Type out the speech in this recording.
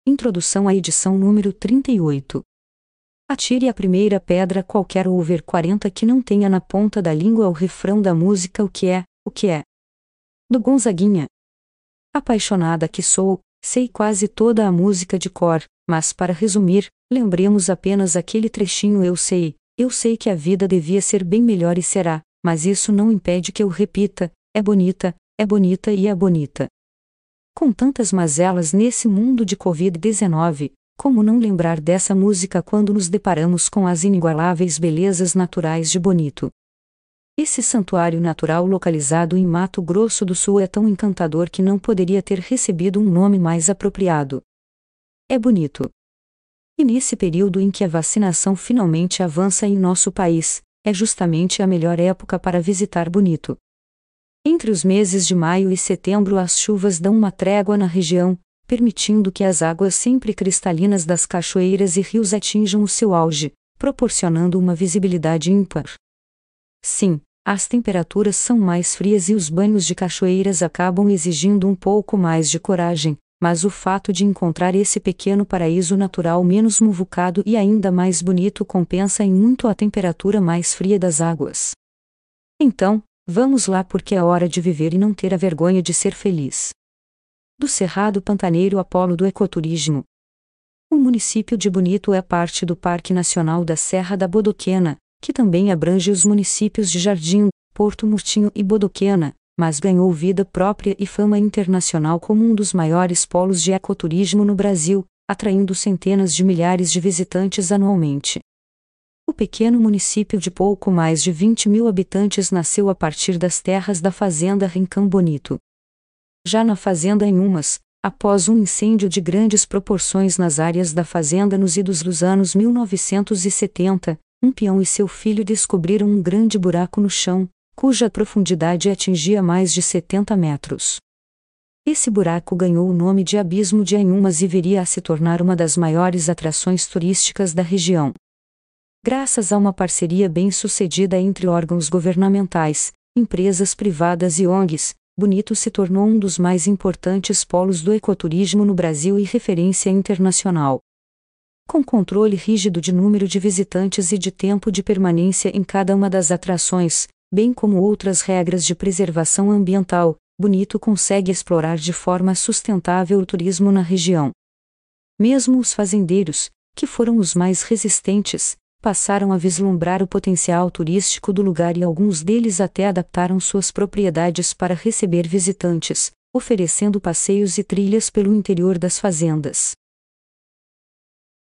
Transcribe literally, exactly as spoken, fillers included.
Introdução à edição número trinta e oito. Atire a primeira pedra qualquer over quarenta que não tenha na ponta da língua o refrão da música O que é, o que é. Do Gonzaguinha. Apaixonada que sou, sei quase toda a música de cor, mas para resumir, lembremos apenas aquele trechinho eu sei, eu sei que a vida devia ser bem melhor e será, mas isso não impede que eu repita, é bonita, é bonita e é bonita. Com tantas mazelas nesse mundo de covid dezenove, como não lembrar dessa música quando nos deparamos com as inigualáveis belezas naturais de Bonito? Esse santuário natural localizado em Mato Grosso do Sul é tão encantador que não poderia ter recebido um nome mais apropriado. É bonito. E nesse período em que a vacinação finalmente avança em nosso país, é justamente a melhor época para visitar Bonito. Entre os meses de maio e setembro as chuvas dão uma trégua na região, permitindo que as águas sempre cristalinas das cachoeiras e rios atinjam o seu auge, proporcionando uma visibilidade ímpar. Sim, as temperaturas são mais frias e os banhos de cachoeiras acabam exigindo um pouco mais de coragem, mas o fato de encontrar esse pequeno paraíso natural menos muvucado e ainda mais bonito compensa em muito a temperatura mais fria das águas. Então, vamos lá porque é hora de viver e não ter a vergonha de ser feliz. Do Cerrado Pantaneiro Apolo do Ecoturismo. O município de Bonito é parte do Parque Nacional da Serra da Bodoquena, que também abrange os municípios de Jardim, Porto Murtinho e Bodoquena, mas ganhou vida própria e fama internacional como um dos maiores polos de ecoturismo no Brasil, atraindo centenas de milhares de visitantes anualmente. O pequeno município de pouco mais de vinte mil habitantes nasceu a partir das terras da fazenda Rincão Bonito. Já na fazenda Inhumas, após um incêndio de grandes proporções nas áreas da fazenda nos idos dos anos mil novecentos e setenta, um peão e seu filho descobriram um grande buraco no chão, cuja profundidade atingia mais de setenta metros. Esse buraco ganhou o nome de Abismo de Inhumas e viria a se tornar uma das maiores atrações turísticas da região. Graças a uma parceria bem-sucedida entre órgãos governamentais, empresas privadas e O N Gs, Bonito se tornou um dos mais importantes polos do ecoturismo no Brasil e referência internacional. Com controle rígido de número de visitantes e de tempo de permanência em cada uma das atrações, bem como outras regras de preservação ambiental, Bonito consegue explorar de forma sustentável o turismo na região. Mesmo os fazendeiros, que foram os mais resistentes, passaram a vislumbrar o potencial turístico do lugar e alguns deles até adaptaram suas propriedades para receber visitantes, oferecendo passeios e trilhas pelo interior das fazendas.